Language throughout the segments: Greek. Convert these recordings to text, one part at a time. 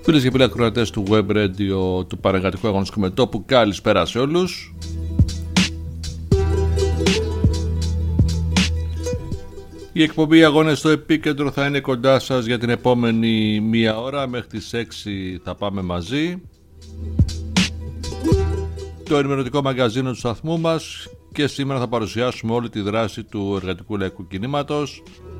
Φίλες και φίλοι ακροατές του Web Radio του Παρεργατικού Αγωνιστικού Μετώπου, καλησπέρα σε όλους. Η εκπομπή Αγώνες στο Επίκεντρο θα είναι κοντά σας για την επόμενη μία ώρα. Μέχρι τις 6 θα πάμε μαζί. Το ενημερωτικό μαγκαζίνο του σταθμού μας, και σήμερα θα παρουσιάσουμε όλη τη δράση του εργατικού λαϊκού κινήματος.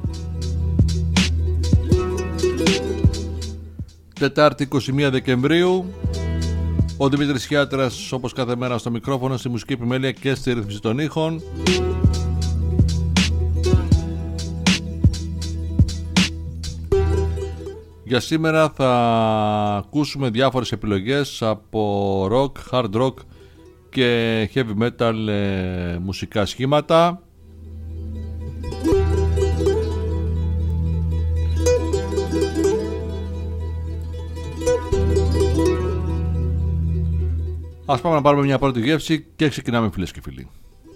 Τετάρτη 21 Δεκεμβρίου. Ο Δημήτρης Χιάτρας, όπως κάθε μέρα, στο μικρόφωνο, στη μουσική επιμέλεια και στη ρύθμιση των ήχων. Για σήμερα θα ακούσουμε διάφορες επιλογές από rock, hard rock και heavy metal μουσικά σχήματα. Ας πάμε να πάρουμε μια πρώτη γεύση και ξεκινάμε, φίλες και φίλοι.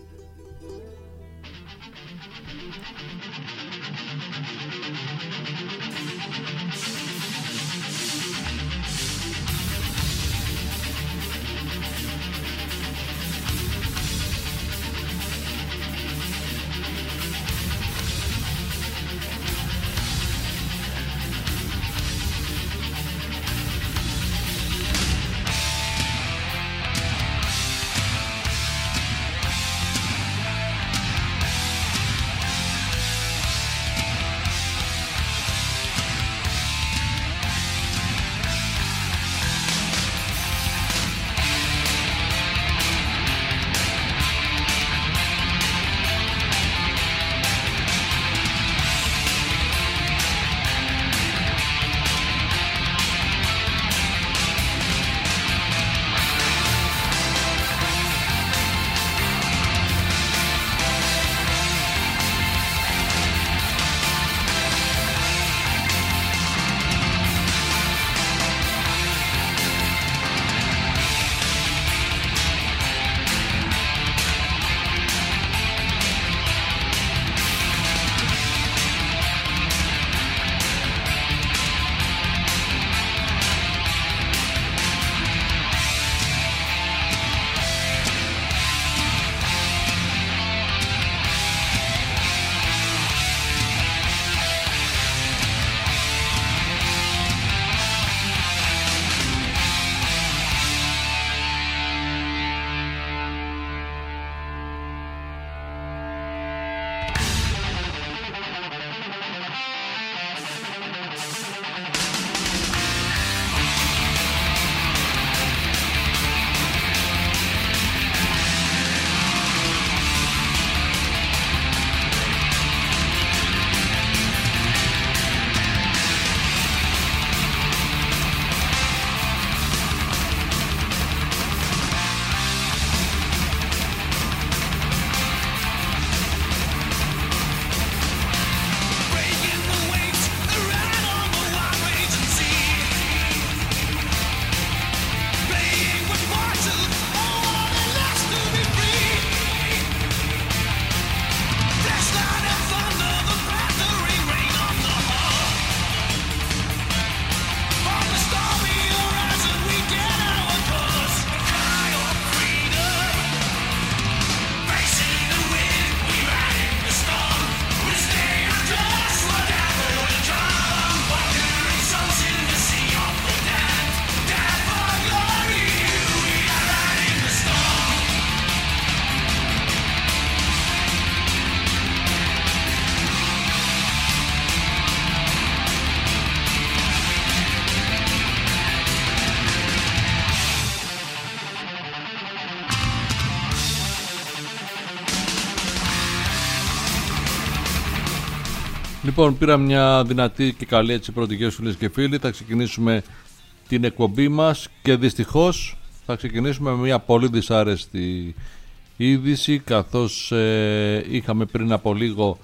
Λοιπόν, πήρα μια δυνατή και καλή έτσι πρώτη γεύση, φίλες και φίλοι. Θα ξεκινήσουμε την εκπομπή μας και δυστυχώς θα ξεκινήσουμε με μια πολύ δυσάρεστη είδηση, καθώς είχαμε πριν από λίγο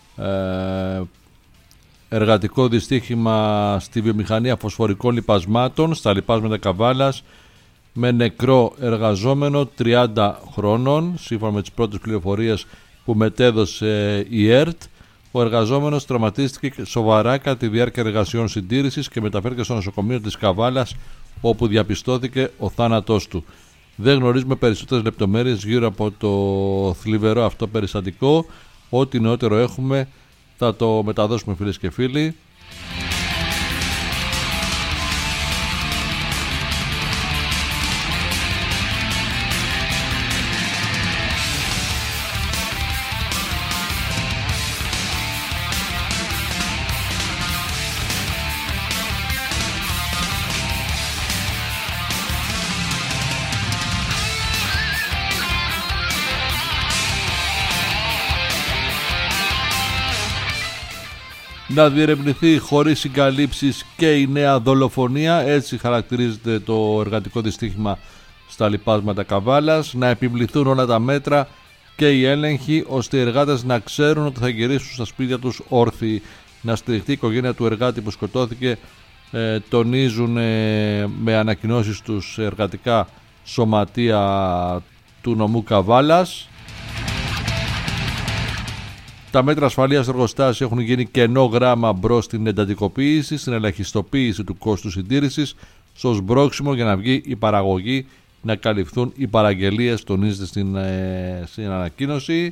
εργατικό δυστύχημα στη βιομηχανία φωσφορικών λιπασμάτων, στα λιπάσματα Καβάλας, με νεκρό εργαζόμενο 30 χρόνων, σύμφωνα με τις πρώτες πληροφορίες που μετέδωσε η ΕΡΤ, Ο εργαζόμενος τραυματίστηκε σοβαρά κατά τη διάρκεια εργασιών συντήρησης και μεταφέρθηκε στο νοσοκομείο της Καβάλας, όπου διαπιστώθηκε ο θάνατός του. Δεν γνωρίζουμε περισσότερες λεπτομέρειες γύρω από το θλιβερό αυτό περιστατικό. Ό,τι νεότερο έχουμε θα το μεταδώσουμε, φίλες και φίλοι. Να διερευνηθεί χωρίς συγκαλύψεις και η νέα δολοφονία, έτσι χαρακτηρίζεται το εργατικό δυστύχημα στα λιπάσματα Καβάλας. Να επιβληθούν όλα τα μέτρα και οι έλεγχοι, ώστε οι εργάτες να ξέρουν ότι θα γυρίσουν στα σπίτια τους όρθιοι. Να στηριχτεί η οικογένεια του εργάτη που σκοτώθηκε, τονίζουν με ανακοινώσεις τους εργατικά σωματεία του νομού Καβάλας. Τα μέτρα ασφαλείας στο εργοστάσιο έχουν γίνει κενό γράμμα μπρος στην εντατικοποίηση, στην ελαχιστοποίηση του κόστου συντήρησης, στο σμπρόξιμο για να βγει η παραγωγή, να καλυφθούν οι παραγγελίες, τονίζεται στην ανακοίνωση.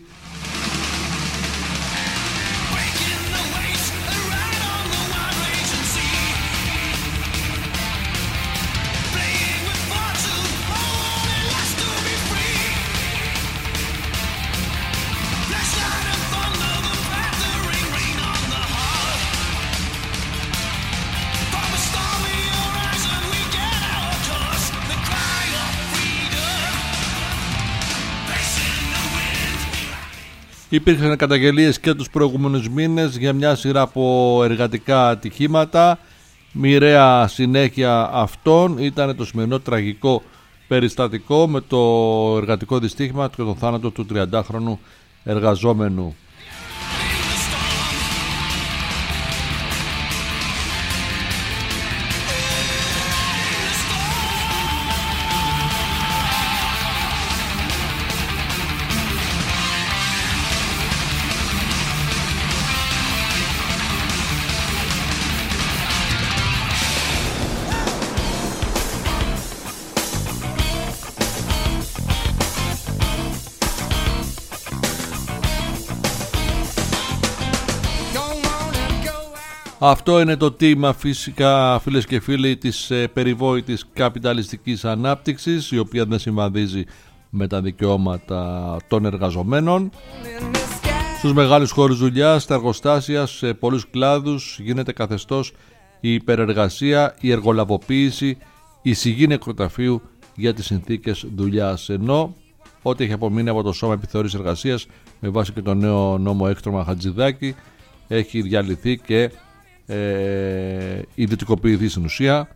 Υπήρχαν καταγγελίες και τους προηγούμενους μήνες για μια σειρά από εργατικά ατυχήματα. Μοιραία συνέχεια αυτών ήταν το σημερινό τραγικό περιστατικό με το εργατικό δυστύχημα και τον θάνατο του 30χρονου εργαζόμενου. Αυτό είναι το τίμα, φυσικά, φίλες και φίλοι, της περιβόητης καπιταλιστικής ανάπτυξης, η οποία δεν συμβαδίζει με τα δικαιώματα των εργαζομένων. Στους μεγάλους χώρους δουλειάς, στα εργοστάσια, σε πολλούς κλάδους γίνεται καθεστώς η υπερεργασία, η εργολαβοποίηση, η σιγή νεκροταφείου για τις συνθήκες δουλειάς. Ενώ ό,τι έχει απομείνει από το Σώμα Επιθεώρησης Εργασίας με βάση και το νέο νόμο Έκτρωμα Χατζηδάκη έχει διαλυθεί και ιδιωτικοποιηθεί στην ουσία.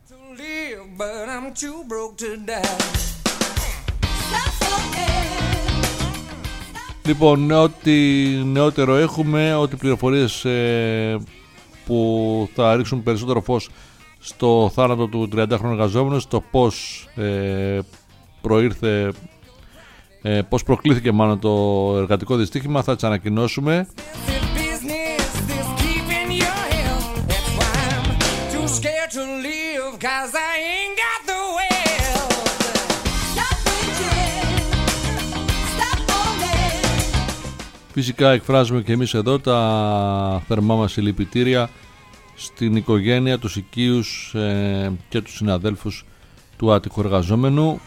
Λοιπόν, ό,τι νεότερο έχουμε, ό,τι πληροφορίες που θα ρίξουν περισσότερο φως στο θάνατο του 30χρονου εργαζόμενου, στο πώς προήρθε, πώς προκλήθηκε μάλλον το εργατικό δυστύχημα, θα τις ανακοινώσουμε. Φυσικά εκφράζουμε και εμείς εδώ τα θερμά μας συλληπιτήρια στην οικογένεια, τους οικείους και τους συναδέλφους του άτυχου εργαζόμενου.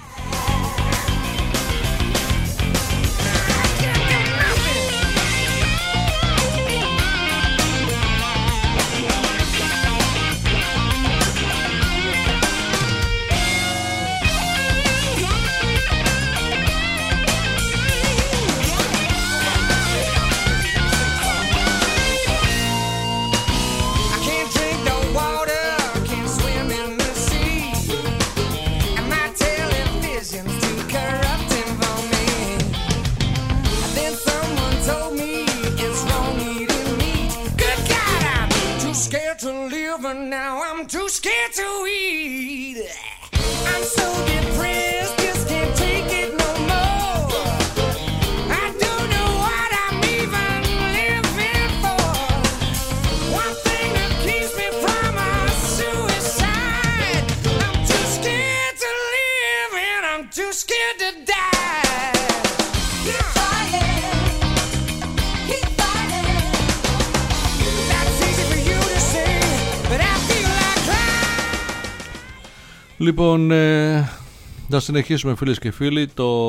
too scared to die. Keep fighting, keep fighting. That's easy for you to say, but I feel like crying. Λοιπόν, θα συνεχίσουμε φίλες και φίλοι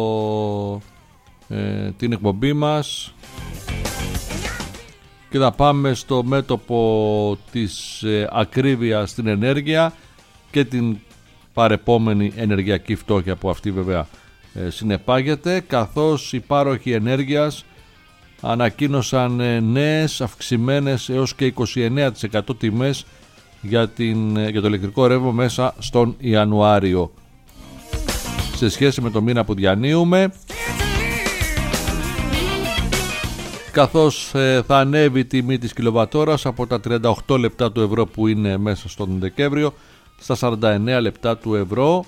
την εκπομπή μας και θα πάμε στο μέτωπο της ακρίβειας στην ενέργεια και την παρεπόμενη ενεργειακή φτώχεια που αυτή βέβαια συνεπάγεται, καθώς οι πάροχοι ενέργειας ανακοίνωσαν νέες αυξημένες έως και 29% τιμές για το ηλεκτρικό ρεύμα μέσα στον Ιανουάριο σε σχέση με το μήνα που διανύουμε, καθώς θα ανέβει η τιμή της κιλοβατόρας από τα 38 λεπτά του ευρώ που είναι μέσα στον Δεκέμβριο στα 49 λεπτά του ευρώ.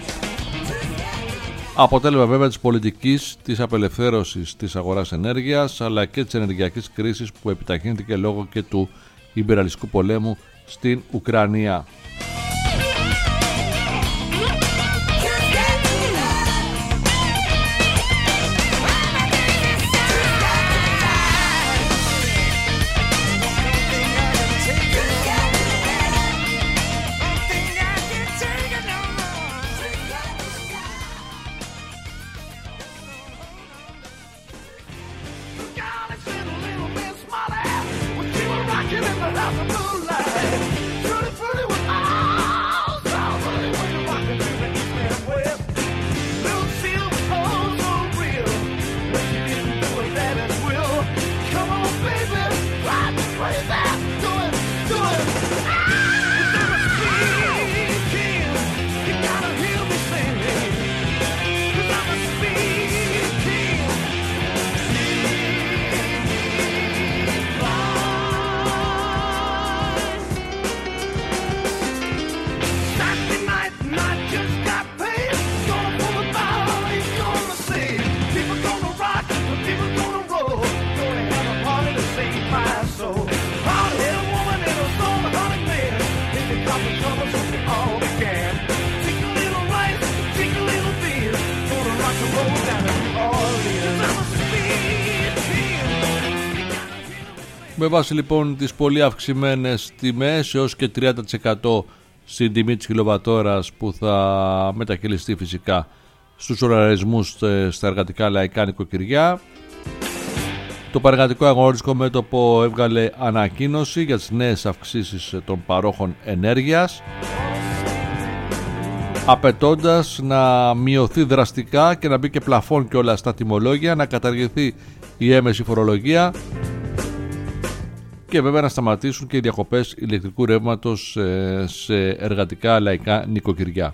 Αποτέλεσμα βέβαια της πολιτικής της απελευθέρωσης της αγοράς ενέργειας αλλά και της ενεργειακής κρίσης που επιταχύνθηκε λόγω και του ιμπεριαλιστικού πολέμου στην Ουκρανία. Με βάση λοιπόν τις πολύ αυξημένες τιμές έως και 30% στην τιμή της κιλοβατόρας που θα μετακυλιστεί φυσικά στους λογαριασμούς στα εργατικά λαϊκά νοικοκυριά, το Παρεργατικό Αγοριστικό Μέτωπο έβγαλε ανακοίνωση για τις νέες αυξήσεις των παρόχων ενέργειας, απαιτώντας να μειωθεί δραστικά και να μπει και πλαφόν και όλα στα τιμολόγια, να καταργηθεί η έμεση φορολογία και βέβαια να σταματήσουν και οι διακοπές ηλεκτρικού ρεύματος σε εργατικά λαϊκά νοικοκυριά.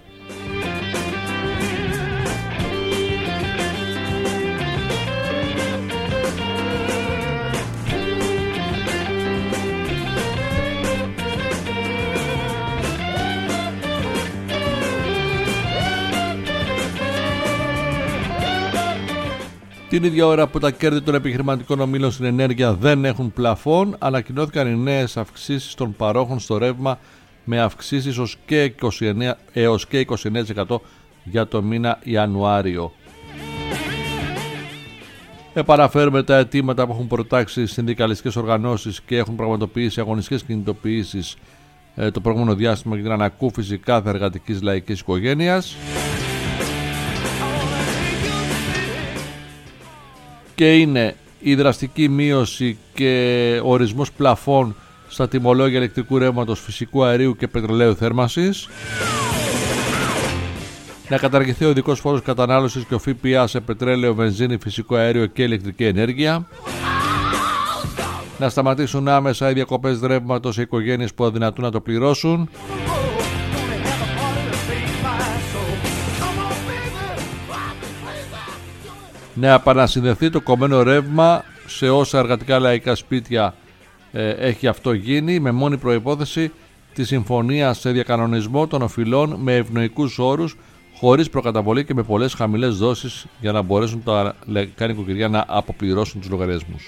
Την ίδια ώρα που τα κέρδη των επιχειρηματικών ομίλων στην ενέργεια δεν έχουν πλαφόν, ανακοινώθηκαν οι νέες αυξήσεις των παρόχων στο ρεύμα με αυξήσεις έως και 29% για το μήνα Ιανουάριο. Επαναφέρουμε τα αιτήματα που έχουν προτάξει οι συνδικαλιστικές οργανώσεις και έχουν πραγματοποιήσει αγωνιστικές κινητοποιήσεις το προηγούμενο διάστημα για την ανακούφιση κάθε εργατικής λαϊκής οικογένειας. Και είναι η δραστική μείωση και ορισμός πλαφών στα τιμολόγια ηλεκτρικού ρεύματος, φυσικού αερίου και πετρελαίου θέρμανσης, να καταργηθεί ο ειδικός φόρος κατανάλωσης και ο ΦΠΑ σε πετρέλαιο, βενζίνη, φυσικό αέριο και ηλεκτρική ενέργεια, να σταματήσουν άμεσα οι διακοπές ρεύματος σε οικογένειες που αδυνατούν να το πληρώσουν, να επανασυνδεθεί το κομμένο ρεύμα σε όσα εργατικά λαϊκά σπίτια έχει αυτό γίνει, με μόνη προϋπόθεση τη συμφωνία σε διακανονισμό των οφειλών με ευνοϊκούς όρους, χωρίς προκαταβολή και με πολλές χαμηλές δόσεις για να μπορέσουν τα λαϊκά νοικοκυριά να αποπληρώσουν τους λογαριασμούς.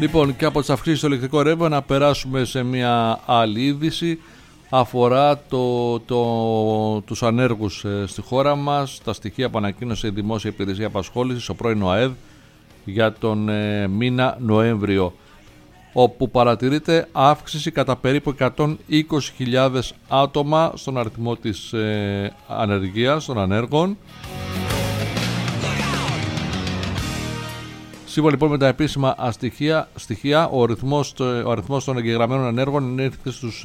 Λοιπόν, και από τις αυξήσεις στο ηλεκτρικό ρεύμα να περάσουμε σε μια άλλη είδηση. Αφορά τους ανέργους στη χώρα μας, τα στοιχεία που ανακοίνωσε η Δημόσια Υπηρεσία Απασχόλησης, ο πρώην ΟΑΕΔ, για τον μήνα Νοέμβριο, όπου παρατηρείται αύξηση κατά περίπου 120.000 άτομα στον αριθμό της ανεργίας, των ανέργων. Σύμφωνα λοιπόν με τα επίσημα στοιχεία, ο αριθμός των εγγεγραμμένων ανέργων ήρθε στους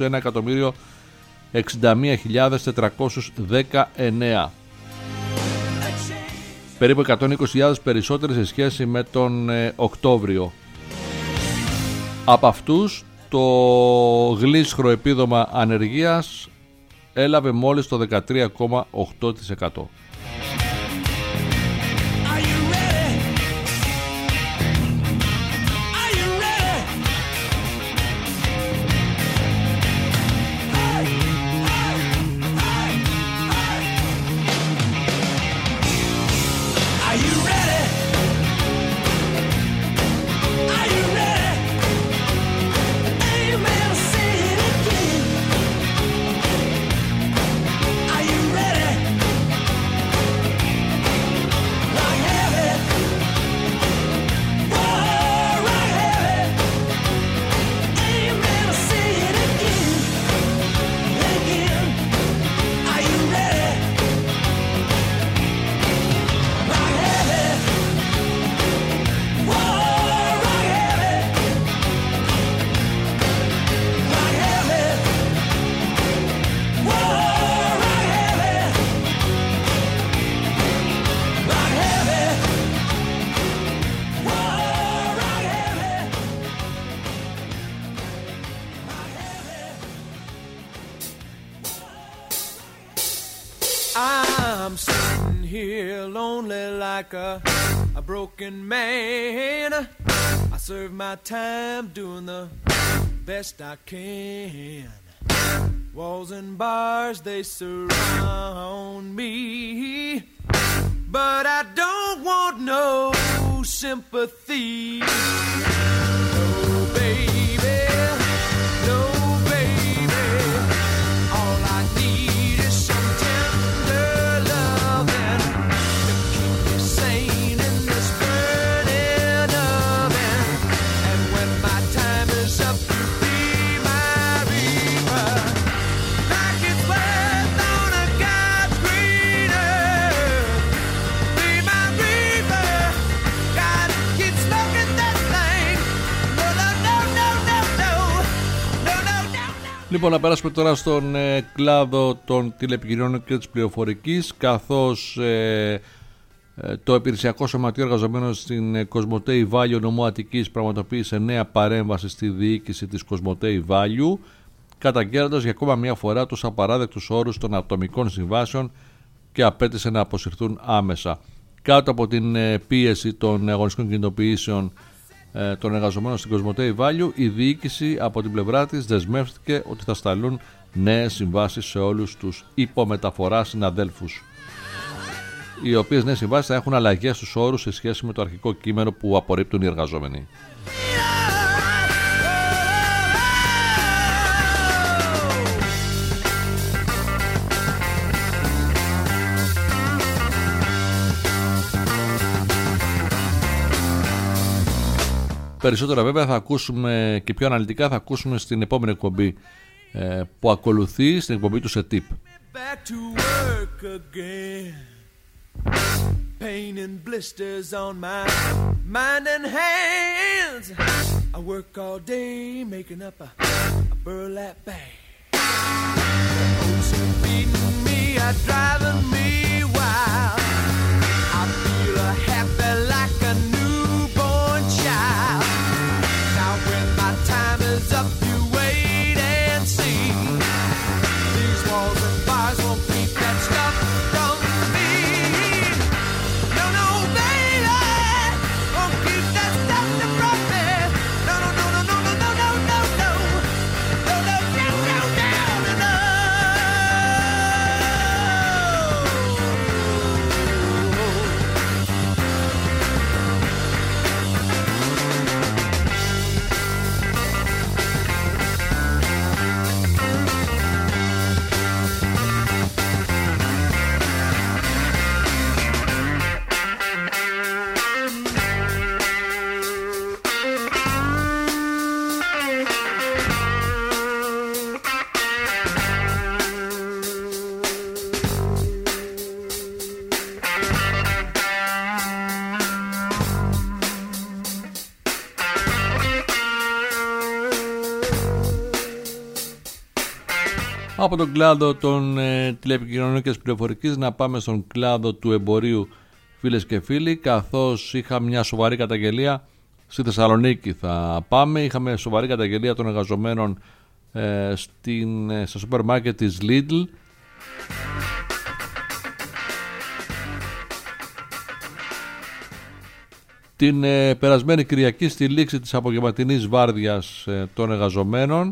1.061.419. Περίπου 120.000 περισσότεροι σε σχέση με τον Οκτώβριο. Από αυτούς το γλίσχρο επίδομα ανεργίας έλαβε μόλις το 13,8%. I'm sitting here lonely like a broken man. I serve my time doing the best I can. Walls and bars, they surround me, but I don't want no sympathy. No, baby, no, baby. All I need is some tender loving to keep me sane in this burning oven. And when my time is up, you be my reaper. Like it's worth on a God's green earth. Be my reaper. Gotta keep smoking that thing. No, no, no, no, no, no. No, no, no, no. Λοιπόν, να περάσουμε τώρα στον κλάδο των τηλεπικοινωνιών και της πληροφορικής, καθώς το Υπηρεσιακό Σωματείο Εργαζομένων στην Κοσμοτέ Value νομού Αττικής πραγματοποίησε νέα παρέμβαση στη διοίκηση της Κοσμοτέ Value, καταγγέλλοντας για ακόμα μια φορά τους απαράδεκτους όρους των ατομικών συμβάσεων και απέτησε να αποσυρθούν άμεσα. Κάτω από την πίεση των αγωνιστικών κινητοποιήσεων των εργαζομένων στην Κοσμοτέ Value, η διοίκηση από την πλευρά της δεσμεύτηκε ότι θα σταλούν νέες συμβάσεις σε όλους τους υπομεταφορά συναδέλφους, οι οποίες νέες συμβάσεις θα έχουν αλλαγές στους όρους σε σχέση με το αρχικό κείμενο που απορρίπτουν οι εργαζόμενοι. Περισσότερα βέβαια θα ακούσουμε και πιο αναλυτικά θα ακούσουμε στην επόμενη εκπομπή που ακολουθεί, στην εκπομπή του ΣΕΤΙΠ. Back to work again. Pain and blisters on my mind and hands. I work all day making up a burlap bag. The oats are beating me, are driving me wild. I feel happy like a newborn child. Now when my time is up, you wait and see. These walls and bars won't keep that stuff from me. No, no, baby, won't keep that stuff from me. No, no, no, no, no, no, no, no, no, no, no, no, no, no, no, no, no. Από τον κλάδο των τηλεπικοινωνιών και της πληροφορικής να πάμε στον κλάδο του εμπορίου, φίλες και φίλοι, καθώς είχα μια σοβαρή καταγγελία στη Θεσσαλονίκη. Θα πάμε, είχαμε σοβαρή καταγγελία των εργαζομένων στο σούπερ μάρκετ της Lidl. Την περασμένη Κυριακή, στη λήξη της απογευματινής βάρδιας των εργαζομένων,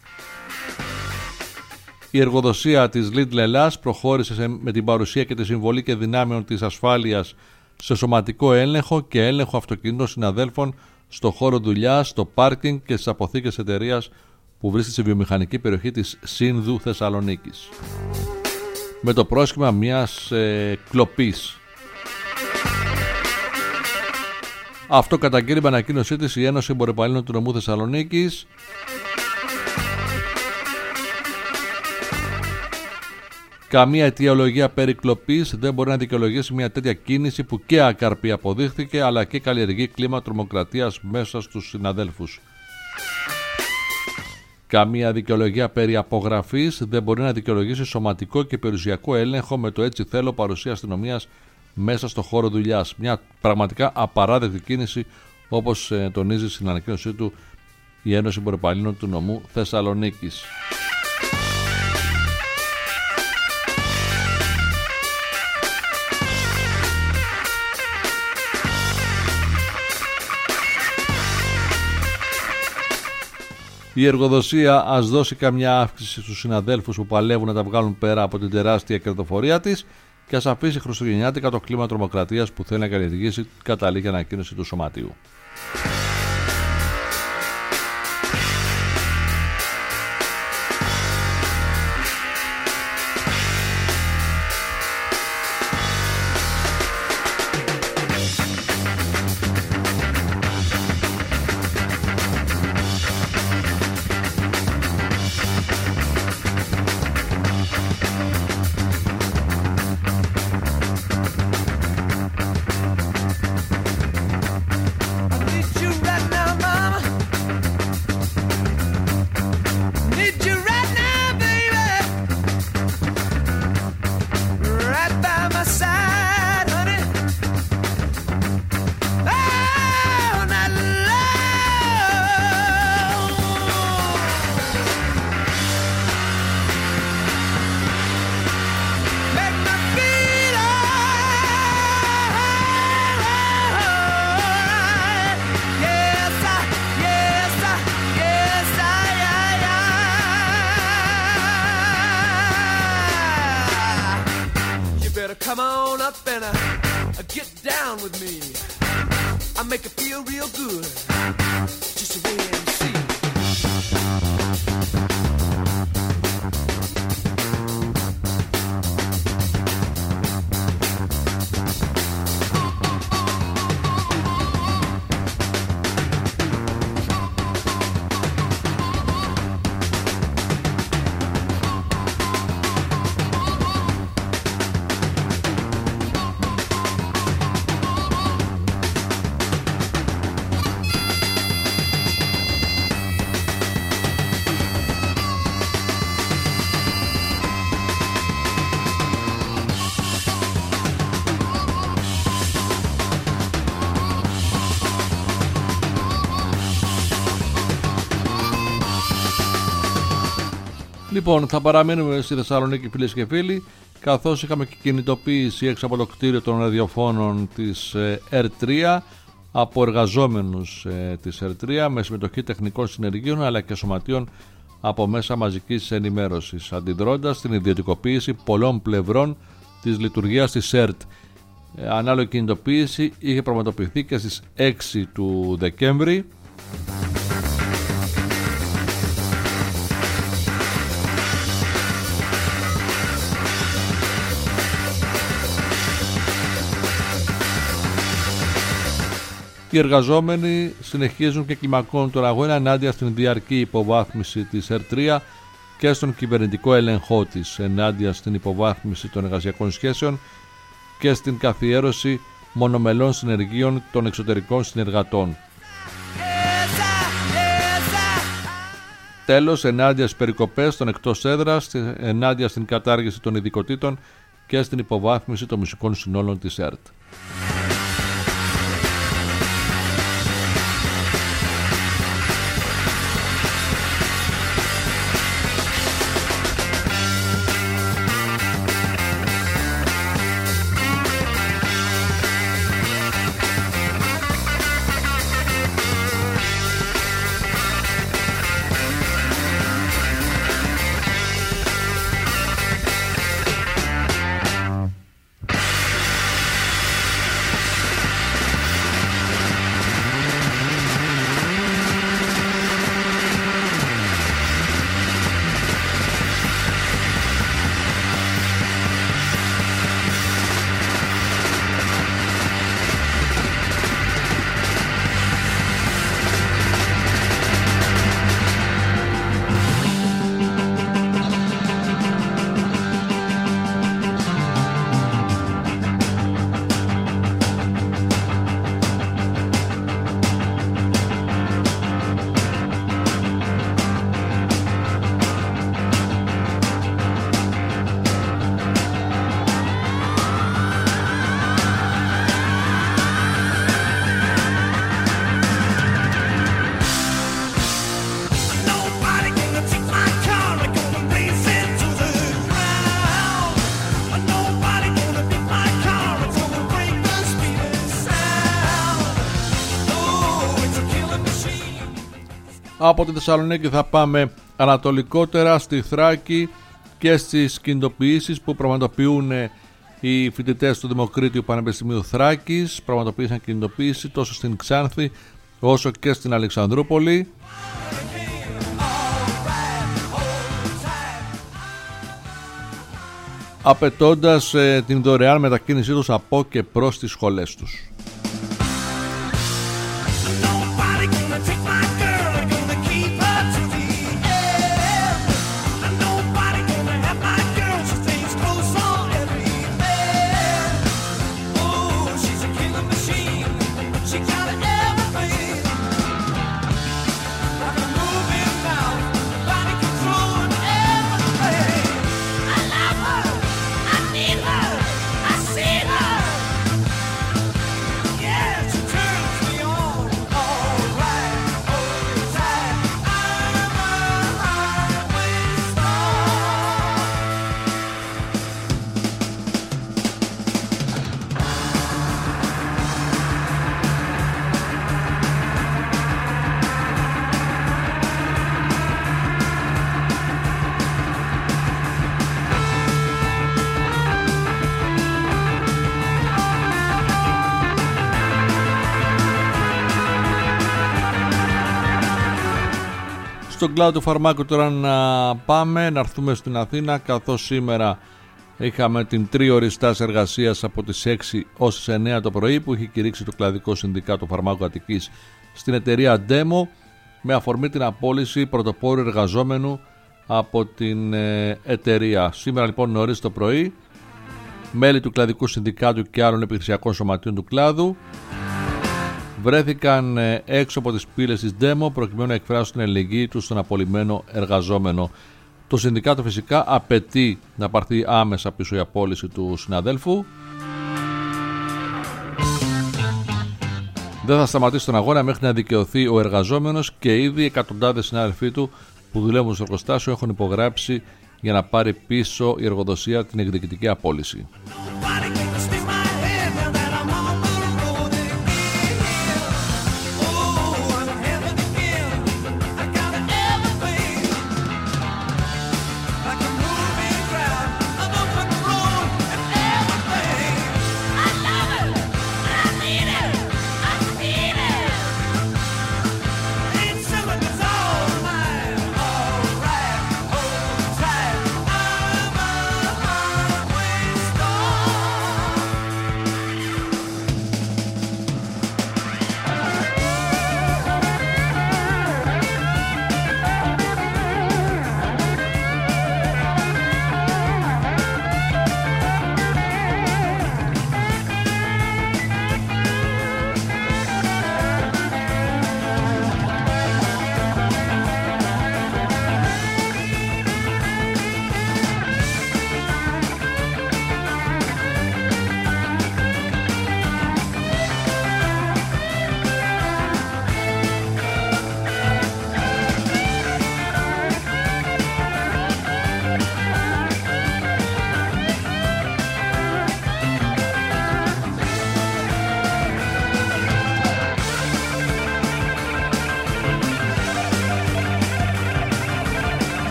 η εργοδοσία της Lidl Ελλάς προχώρησε με την παρουσία και τη συμβολή και δυνάμεων της ασφάλειας σε σωματικό έλεγχο και έλεγχο αυτοκινήτων συναδέλφων στο χώρο δουλειάς, στο πάρκινγκ και στις αποθήκες εταιρείας που βρίσκεται στη βιομηχανική περιοχή της Σύνδου Θεσσαλονίκης, με το πρόσχημα μιας κλοπής. Αυτό καταγγείλει με ανακοίνωσή της η Ένωση Εμπορεπαλλήλων του Νομού Θεσσαλονίκης. Καμία αιτιολογία περί κλοπής δεν μπορεί να δικαιολογήσει μια τέτοια κίνηση που και ακαρπή αποδείχθηκε, αλλά και καλλιεργεί κλίμα τρομοκρατίας μέσα στους συναδέλφους. Καμία δικαιολογία περί απογραφής δεν μπορεί να δικαιολογήσει σωματικό και περιουσιακό έλεγχο με το έτσι θέλω παρουσία αστυνομίας μέσα στο χώρο δουλειάς. Μια πραγματικά απαράδεκτη κίνηση, όπως τονίζει στην ανακοίνωσή του η Ένωση Εμπορεπαλλήλων του Νομού Θεσσαλονίκης. Η εργοδοσία ας δώσει καμιά αύξηση στους συναδέλφους που παλεύουν να τα βγάλουν πέρα από την τεράστια κερδοφορία της και ας αφήσει χριστουγεννιάτικα το κλίμα τρομοκρατίας που θέλει να καλλιεργήσει, καταλήγει ανακοίνωση του Σωματείου. Come on up and get down with me. I make it feel real good. Just the way and see. Λοιπόν, θα παραμείνουμε στη Θεσσαλονίκη, φίλες και φίλοι, καθώς είχαμε και κινητοποίηση έξω από το κτίριο των ραδιοφώνων της R3 από εργαζόμενους της R3 με συμμετοχή τεχνικών συνεργείων αλλά και σωματείων από μέσα μαζικής ενημέρωσης, αντιδρώντας στην ιδιωτικοποίηση πολλών πλευρών της λειτουργίας της ΕΡΤ. Ανάλογη κινητοποίηση είχε πραγματοποιηθεί και στις 6 του Δεκέμβρη. Οι εργαζόμενοι συνεχίζουν και κλιμακώνουν τον αγώνα ενάντια στην διαρκή υποβάθμιση της R3 και στον κυβερνητικό έλεγχό της, ενάντια στην υποβάθμιση των εργασιακών σχέσεων και στην καθιέρωση μονομελών συνεργείων των εξωτερικών συνεργατών. Τέλος, ενάντια στις περικοπές των εκτός έδρας, ενάντια στην κατάργηση των ειδικοτήτων και στην υποβάθμιση των μουσικών συνόλων της ΕΡΤ. Από τη Θεσσαλονίκη θα πάμε ανατολικότερα στη Θράκη και στις κινητοποιήσεις που πραγματοποιούν οι φοιτητές του Δημοκρίτιου Πανεπιστημίου Θράκης. Πραγματοποίησαν κινητοποίηση τόσο στην Ξάνθη όσο και στην Αλεξανδρούπολη. Απαιτώντας την δωρεάν μετακίνησή τους από και προς τις σχολές τους. Στον κλάδο του φαρμάκου τώρα να πάμε, να έρθουμε στην Αθήνα, καθώς σήμερα είχαμε την τρίωρη στάση εργασίας από τις 6 ως τις 9 το πρωί που είχε κηρύξει το Κλαδικό Συνδικάτο Φαρμάκου Αττικής στην εταιρεία Demo με αφορμή την απόλυση πρωτοπόρου εργαζόμενου από την εταιρεία. Σήμερα λοιπόν νωρίς το πρωί, μέλη του Κλαδικού Συνδικάτου και άλλων επιχειρησιακών σωματείων του κλάδου βρέθηκαν έξω από τις πύλες της Demo προκειμένου να εκφράσουν την αλληλεγγύη τους στον απολυμμένο εργαζόμενο. Το συνδικάτο φυσικά απαιτεί να πάρθει άμεσα πίσω η απόλυση του συναδέλφου. Δεν θα σταματήσει τον αγώνα μέχρι να δικαιωθεί ο εργαζόμενος και ήδη εκατοντάδες συνάδελφοί του που δουλεύουν στο εργοστάσιο έχουν υπογράψει για να πάρει πίσω η εργοδοσία την εκδικητική απόλυση.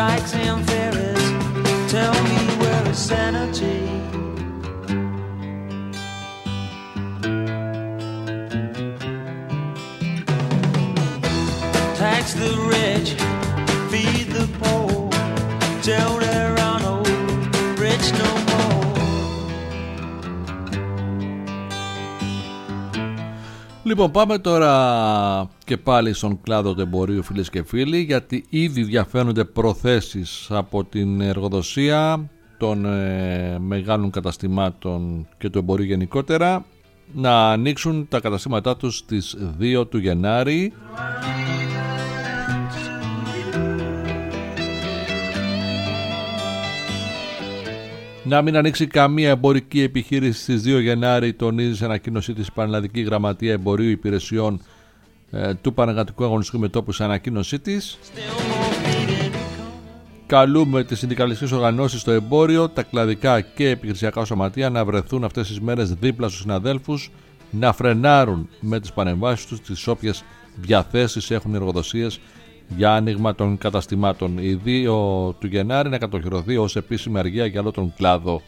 Dykes and Ferris, tell me where is sanity? Tax the rich, feed the poor, till there are no rich no more. Λοιπόν, πάμε τώρα και πάλι στον κλάδο του εμπορίου, φίλες και φίλοι, γιατί ήδη διαφαίνονται προθέσεις από την εργοδοσία των μεγάλων καταστημάτων και του εμπορίου γενικότερα να ανοίξουν τα καταστήματά τους στις 2 του Γενάρη. Να μην ανοίξει καμία εμπορική επιχείρηση στις 2 Γενάρη, τονίζει σε ανακοίνωσή της η Πανελλαδική Γραμματεία Εμπορίου Υπηρεσιών του Πανεργατικού Αγωνιστικού Μετώπου. Σε ανακοίνωσή της, καλούμε τις συνδικαλιστικές οργανώσεις στο εμπόριο, τα κλαδικά και επιχειρησιακά σωματεία να βρεθούν αυτές τις μέρες δίπλα στους συναδέλφους, να φρενάρουν με τις παρεμβάσεις τους τις όποιες διαθέσεις έχουν οι εργοδοσίες για άνοιγμα των καταστημάτων. Η 2 του Γενάρη να κατοχυρωθεί ως επίσημη αργία για όλο τον κλάδο.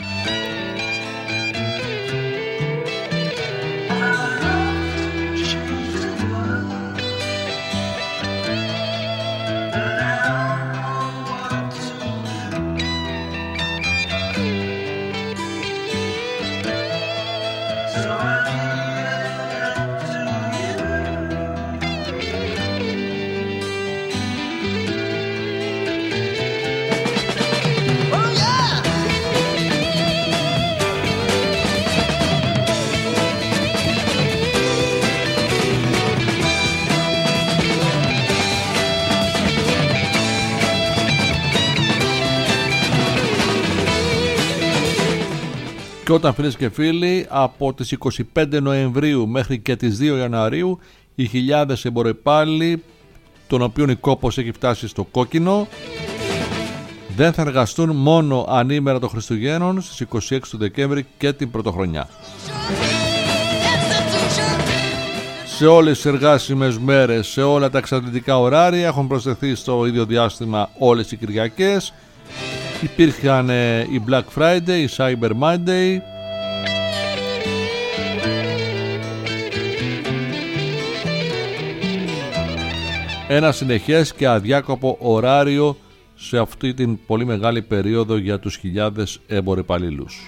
Και όταν, φίλες και φίλοι, από τις 25 Νοεμβρίου μέχρι και τις 2 Ιανουαρίου οι χιλιάδες εμποροϊπάλληλοι, των οποίων η κόπος έχει φτάσει στο κόκκινο, δεν θα εργαστούν μόνο ανήμερα των Χριστουγέννων στις 26 του Δεκέμβρη και την Πρωτοχρονιά. Σε όλες τις εργάσιμες μέρες, σε όλα τα εξαντλητικά ωράρια έχουν προσθεθεί στο ίδιο διάστημα όλες οι Κυριακές. Υπήρχαν η Black Friday, η Cyber Monday, ένα συνεχές και αδιάκοπο ωράριο σε αυτή την πολύ μεγάλη περίοδο για τους χιλιάδες εμπορυπαλλήλους.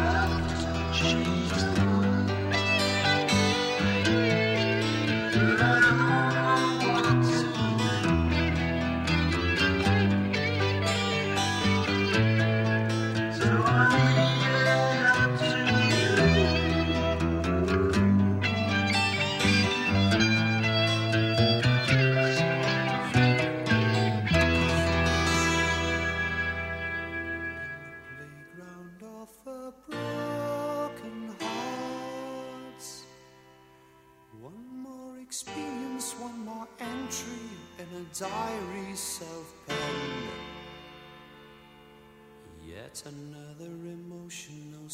Diary self-penned. Yet another emotional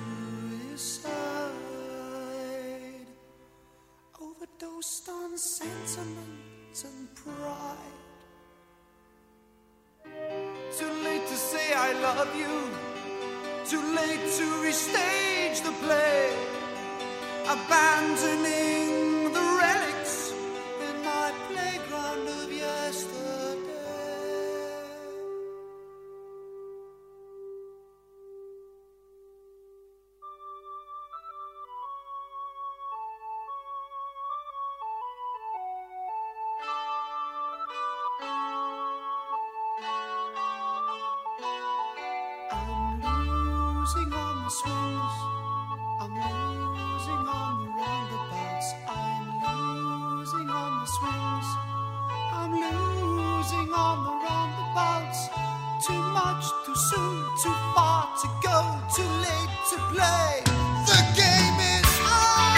suicide, overdosed on sentiment and pride. Too late to say I love you, too late to restage the play, abandoning the relics in my playground of yesterday. Losing on the swings, I'm losing on the roundabouts, I'm losing on the swings, I'm losing on the roundabouts. Too much, too soon, too far to go, too late to play. The game is on.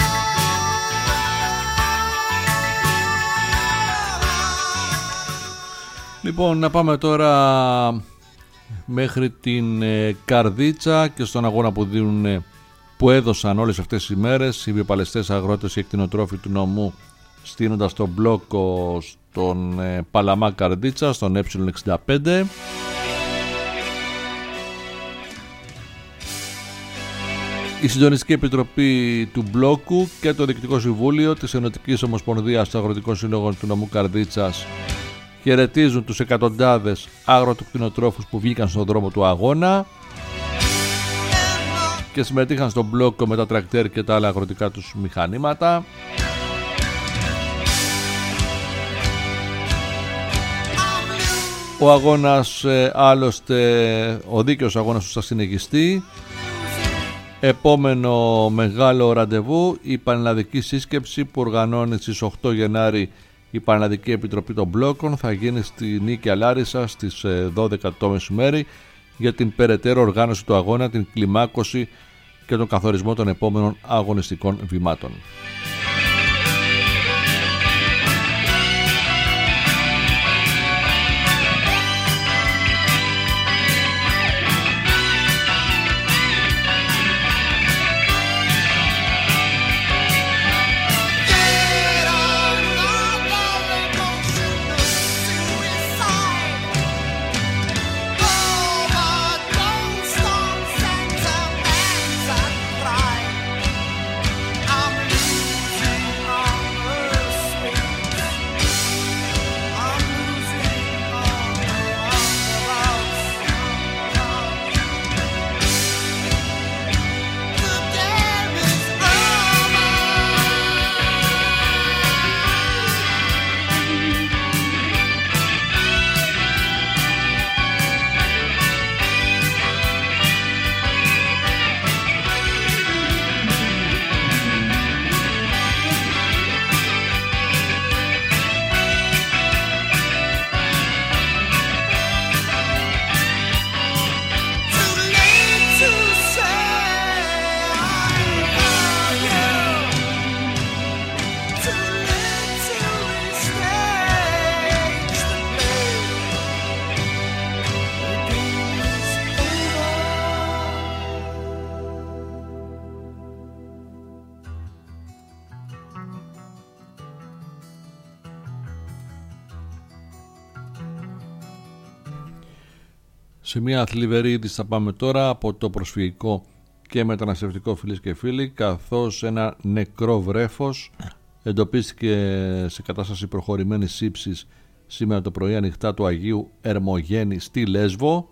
Λοιπόν, να πάμε τώρα μέχρι την Καρδίτσα και στον αγώνα που έδωσαν όλες αυτές τις ημέρες οι βιοπαλαιστές αγρότες και εκτινοτρόφοι του νομού, στείνοντας τον μπλόκο τον Παλαμά Καρδίτσα στον Ε65. Η Συντονιστική Επιτροπή του Μπλόκου και το Διοικητικό Συμβούλιο της Ενωτικής Ομοσπονδίας Αγροτικών Συλλόγων του νομού Καρδίτσας χαιρετίζουν τους εκατοντάδες αγροτοκτηνοτρόφους που βγήκαν στον δρόμο του αγώνα και συμμετείχαν στον μπλόκο με τα τρακτέρ και τα άλλα αγροτικά τους μηχανήματα. Ο αγώνας, άλλωστε, ο δίκαιος αγώνας θα συνεχιστεί. Επόμενο μεγάλο ραντεβού, η Πανελλαδική Σύσκεψη που οργανώνει στις 8 Γενάρη η Πανελλαδική Επιτροπή των Μπλόκων, θα γίνει στη Νίκαια Λάρισα στις 12 το μεσημέρι για την περαιτέρω οργάνωση του αγώνα, την κλιμάκωση και τον καθορισμό των επόμενων αγωνιστικών βημάτων. Σε μια θλιβερή είδηση θα πάμε τώρα από το προσφυγικό και μεταναστευτικό, φίλες και φίλοι, καθώς ένα νεκρό βρέφος εντοπίστηκε σε κατάσταση προχωρημένης σύψης σήμερα το πρωί ανοιχτά του Αγίου Ερμογένη στη Λέσβο.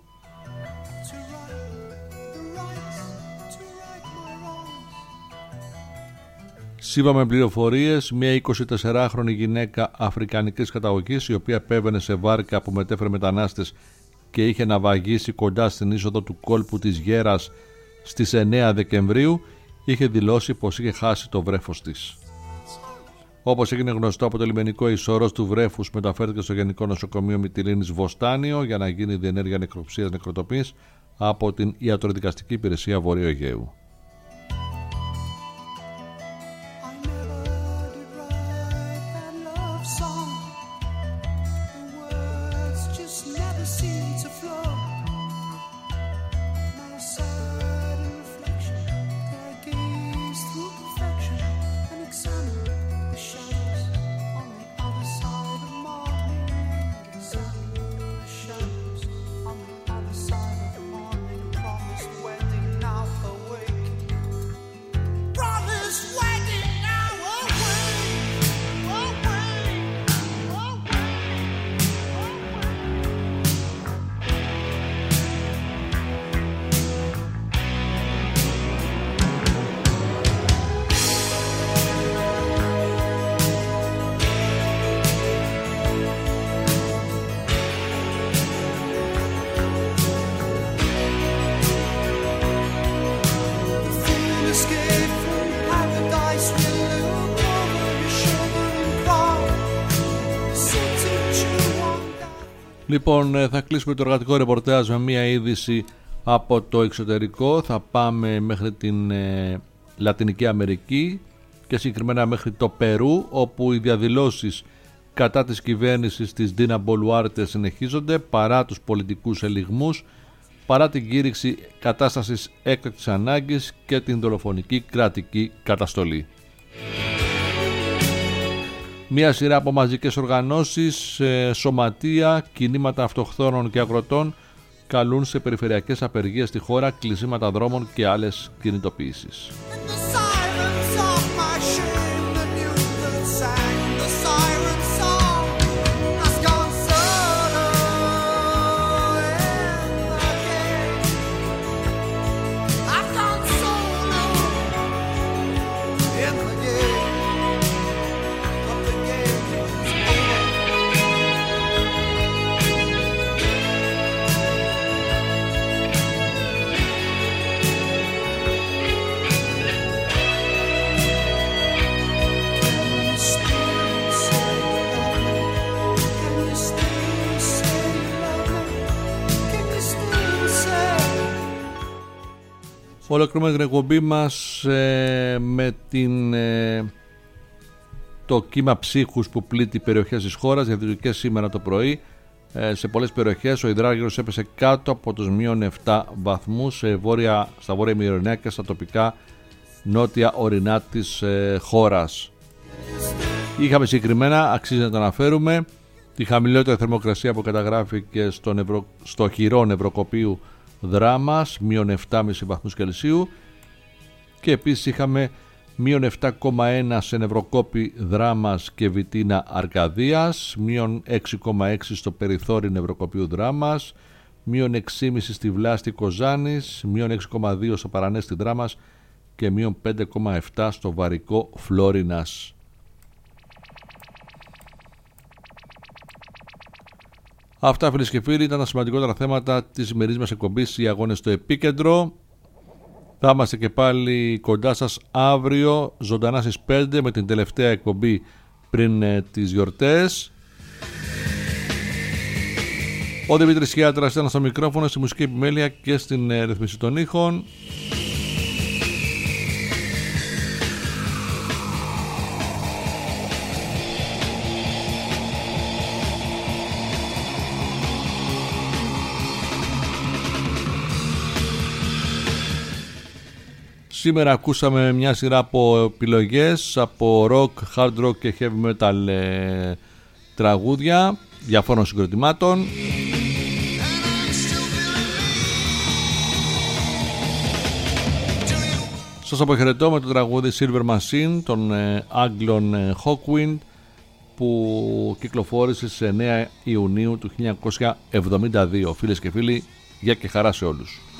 Σύμφωνα με πληροφορίες, μια 24χρονη γυναίκα αφρικανικής καταγωγής, η οποία επέβαινε σε βάρκα που μετέφερε μετανάστες και είχε ναυαγίσει κοντά στην είσοδο του κόλπου της Γέρας στις 9 Δεκεμβρίου, είχε δηλώσει πως είχε χάσει το βρέφος της. Όπως έγινε γνωστό από το λιμενικό, η σώρος του βρέφους μεταφέρθηκε στο Γενικό Νοσοκομείο Μυτιλήνης Βοστάνιο για να γίνει διενέργεια νεκροψίας νεκροτοπής από την Ιατροδικαστική Υπηρεσία Βορείου Αιγαίου. Λοιπόν, θα κλείσουμε το εργατικό ρεπορτάζ με μία είδηση από το εξωτερικό. Θα πάμε μέχρι την Λατινική Αμερική και συγκεκριμένα μέχρι το Περού, όπου οι διαδηλώσεις κατά της κυβέρνησης της Ντίνα Μπολουάρτε συνεχίζονται παρά τους πολιτικούς ελιγμούς, παρά την κήρυξη κατάστασης έκτακτης ανάγκης και την δολοφονική κρατική καταστολή. Μία σειρά από μαζικές οργανώσεις, σωματεία, κινήματα αυτοχθόνων και αγροτών καλούν σε περιφερειακές απεργίες στη χώρα, κλεισίματα δρόμων και άλλες κινητοποιήσεις. Ολοκληρώνουμε την εκπομπή μας με το κύμα ψύχους που πλήττει περιοχές της χώρας, διαδυτικές σήμερα το πρωί. Σε πολλές περιοχές ο υδράργυρος έπεσε κάτω από τους -7 βαθμούς στα βόρεια Μυρωνέα και στα τοπικά νότια ορεινά της χώρας. Είχαμε συγκεκριμένα, αξίζει να το αναφέρουμε, τη χαμηλότερη θερμοκρασία που καταγράφηκε στο χειρό νευροκοπίου Δράμας, -7,5 βαθμούς Κελσίου, και επίσης είχαμε -7,1 σε νευροκόπη Δράμας και Βιτίνα Αρκαδίας, -6,6 στο περιθώρι νευροκοπίου Δράμας, -6,5 στη Βλάστη Κοζάνης, -6,2 στο Παρανέστη Δράμας και -5,7 στο Βαρικό Φλόρινας. Αυτά, φίλες και φίλοι, ήταν τα σημαντικότερα θέματα της σημερινής μας εκπομπής, οι αγώνες στο επίκεντρο. Θα είμαστε και πάλι κοντά σας αύριο ζωντανά στις 5 με την τελευταία εκπομπή πριν τις γιορτές. Ο Δημήτρης Χιάτρας ήταν στο μικρόφωνο, στη μουσική επιμέλεια και στην ρυθμίση των ήχων. Σήμερα ακούσαμε μια σειρά από επιλογές από rock, hard rock και heavy metal τραγούδια διαφόρων συγκροτημάτων. Σας αποχαιρετώ με το τραγούδι Silver Machine των Άγγλων Hawkwind, που κυκλοφόρησε σε 9 Ιουνίου του 1972. Φίλες και φίλοι, γεια και χαρά σε όλους.